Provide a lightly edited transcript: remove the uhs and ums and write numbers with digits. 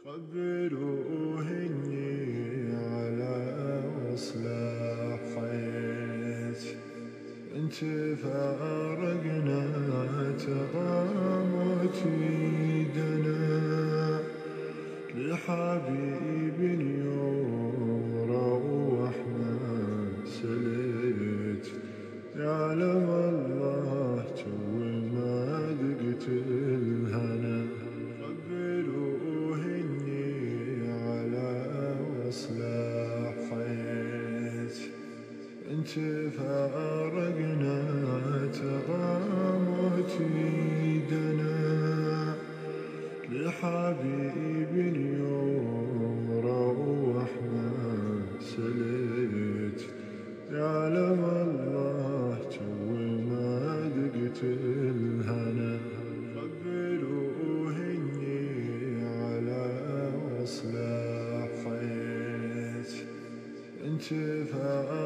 قبلوا هني على وصلاحيت، انت فارقنا تغامت يدنا لحبيب اليوم روحنا سليت. يعلم الله تو ما ذقت الهنا. قبلوا هني على وصلاحيت، انت فارقنا تغامت يدنا لحبيب اليوم روحنا سليت. يعلم الله تو ما ذقت الهنا. قبلوا هني على وصلاحيت، انت